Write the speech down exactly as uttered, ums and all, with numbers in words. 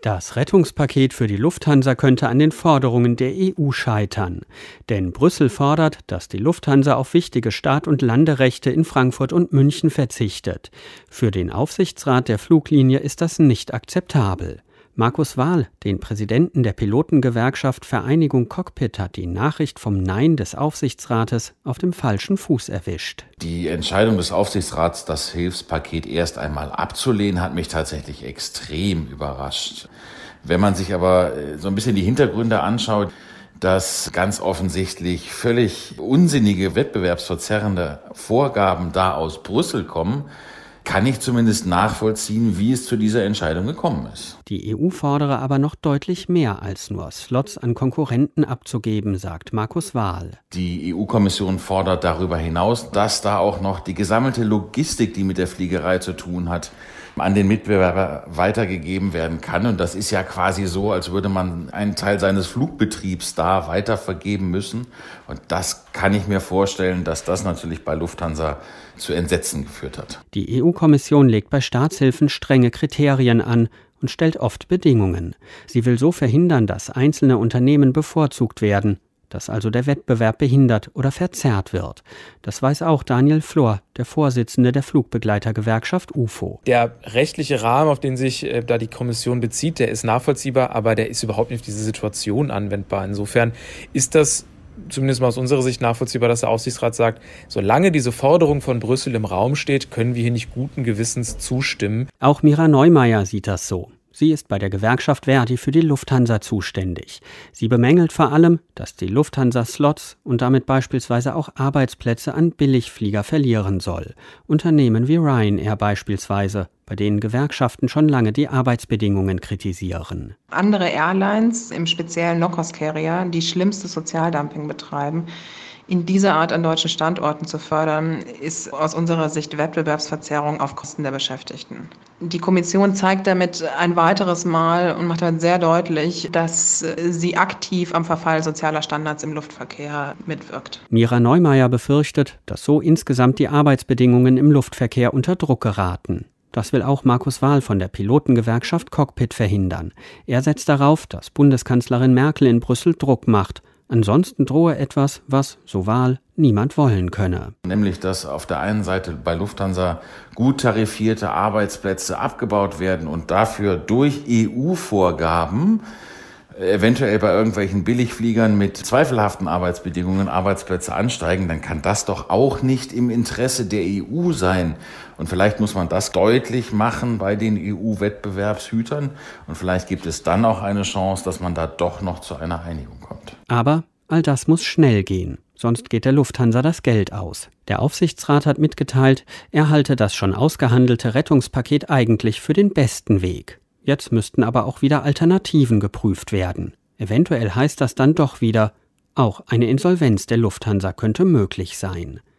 Das Rettungspaket für die Lufthansa könnte an den Forderungen der E U scheitern. Denn Brüssel fordert, dass die Lufthansa auf wichtige Start- und Landerechte in Frankfurt und München verzichtet. Für den Aufsichtsrat der Fluglinie ist das nicht akzeptabel. Markus Wahl, den Präsidenten der Pilotengewerkschaft Vereinigung Cockpit, hat die Nachricht vom Nein des Aufsichtsrates auf dem falschen Fuß erwischt. Die Entscheidung des Aufsichtsrats, das Hilfspaket erst einmal abzulehnen, hat mich tatsächlich extrem überrascht. Wenn man sich aber so ein bisschen die Hintergründe anschaut, dass ganz offensichtlich völlig unsinnige, wettbewerbsverzerrende Vorgaben da aus Brüssel kommen, kann ich zumindest nachvollziehen, wie es zu dieser Entscheidung gekommen ist. Die E U fordere aber noch deutlich mehr als nur Slots an Konkurrenten abzugeben, sagt Markus Wahl. Die E U-Kommission fordert darüber hinaus, dass da auch noch die gesammelte Logistik, die mit der Fliegerei zu tun hat, an den Mitbewerber weitergegeben werden kann. Und das ist ja quasi so, als würde man einen Teil seines Flugbetriebs da weitervergeben müssen. Und das kann ich mir vorstellen, dass das natürlich bei Lufthansa zu Entsetzen geführt hat. Die E U-Kommission legt bei Staatshilfen strenge Kriterien an und stellt oft Bedingungen. Sie will so verhindern, dass einzelne Unternehmen bevorzugt werden, dass also der Wettbewerb behindert oder verzerrt wird. Das weiß auch Daniel Flor, der Vorsitzende der Flugbegleitergewerkschaft U F O. Der rechtliche Rahmen, auf den sich äh, da die Kommission bezieht, der ist nachvollziehbar, aber der ist überhaupt nicht auf diese Situation anwendbar. Insofern ist das zumindest mal aus unserer Sicht nachvollziehbar, dass der Aufsichtsrat sagt, solange diese Forderung von Brüssel im Raum steht, können wir hier nicht guten Gewissens zustimmen. Auch Mira Neumeier sieht das so. Sie ist bei der Gewerkschaft Verdi für die Lufthansa zuständig. Sie bemängelt vor allem, dass die Lufthansa Slots und damit beispielsweise auch Arbeitsplätze an Billigflieger verlieren soll. Unternehmen wie Ryanair beispielsweise, bei denen Gewerkschaften schon lange die Arbeitsbedingungen kritisieren. Andere Airlines, im speziellen No-Cost-Carrier, die schlimmstes Sozialdumping betreiben, in dieser Art an deutschen Standorten zu fördern, ist aus unserer Sicht Wettbewerbsverzerrung auf Kosten der Beschäftigten. Die Kommission zeigt damit ein weiteres Mal und macht damit sehr deutlich, dass sie aktiv am Verfall sozialer Standards im Luftverkehr mitwirkt. Mira Neumeier befürchtet, dass so insgesamt die Arbeitsbedingungen im Luftverkehr unter Druck geraten. Das will auch Markus Wahl von der Pilotengewerkschaft Cockpit verhindern. Er setzt darauf, dass Bundeskanzlerin Merkel in Brüssel Druck macht. Ansonsten drohe etwas, was, so Wahl, niemand wollen könne. Nämlich, dass auf der einen Seite bei Lufthansa gut tarifierte Arbeitsplätze abgebaut werden und dafür durch E U-Vorgaben eventuell bei irgendwelchen Billigfliegern mit zweifelhaften Arbeitsbedingungen Arbeitsplätze ansteigen, dann kann das doch auch nicht im Interesse der E U sein. Und vielleicht muss man das deutlich machen bei den E U-Wettbewerbshütern. Und vielleicht gibt es dann auch eine Chance, dass man da doch noch zu einer Einigung kommt. Aber all das muss schnell gehen. Sonst geht der Lufthansa das Geld aus. Der Aufsichtsrat hat mitgeteilt, er halte das schon ausgehandelte Rettungspaket eigentlich für den besten Weg. Jetzt müssten aber auch wieder Alternativen geprüft werden. Eventuell heißt das dann doch wieder, auch eine Insolvenz der Lufthansa könnte möglich sein.